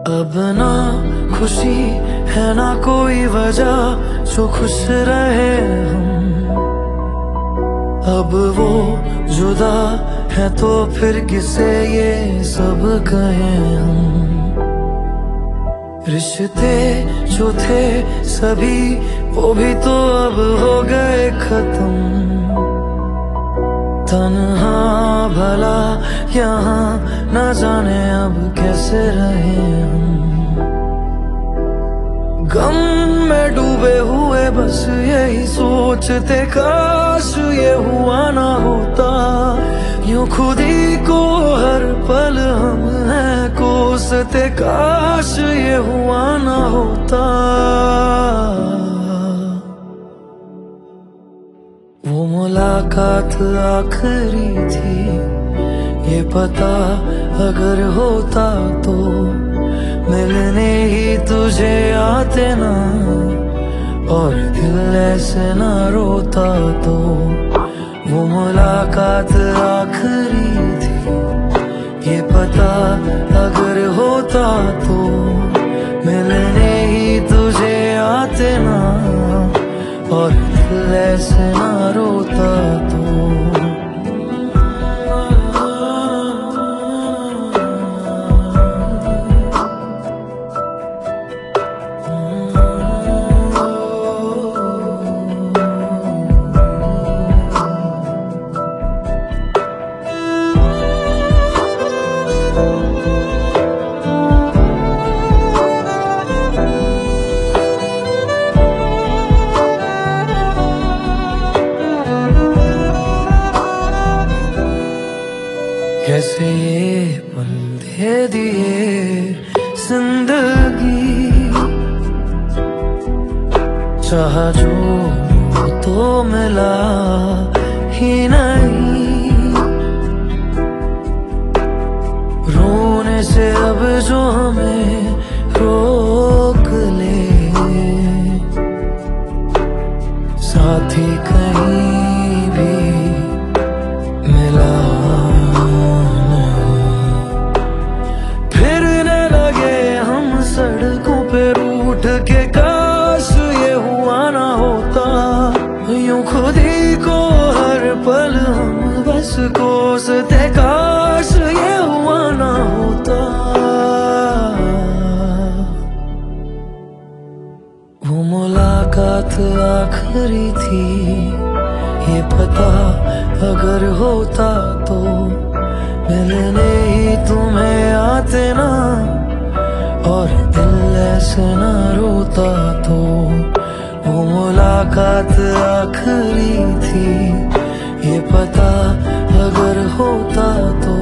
अब ना खुशी है ना कोई वजह जो खुश रहे हम। अब वो जुदा है तो फिर किसे ये सब कहें हम। रिश्ते जो थे सभी वो भी तो अब हो गए खत्म। तन्हा भला यहाँ न जाने अब कैसे रहे हम। गम में डूबे हुए बस यही सोचते काश ये हुआ ना होता। यूं खुद ही को हर पल हम हैं कोसते काश ये हुआ ना होता। वो मुलाकात आखिरी थी ये पता अगर होता तो मिलने ही तुझे आते ना और दिल ऐसे ना रोता तो। वो मुलाकात आखिरी थी ये पता अगर होता तो मिलने ही तुझे आते ना और दिल ऐसे ना रोता तो। कैसे ये पल दे दिए जिंदगी चाहा जो तो मिला ही नहीं। रोने से अब जो हमें रोक ले साथी कहीं भी मिला सड़कों पे रूठ के काश ये हुआ ना होता। यूं खुद ही को हर पल हम बस कोसते काश ये हुआ ना होता। वो मुलाकात आखिरी थी ये पता अगर होता तो मिलने ही तुम्हें आते ना और दिल ऐसे ना रोता तो। वो मुलाकात आखिरी थी ये पता अगर होता तो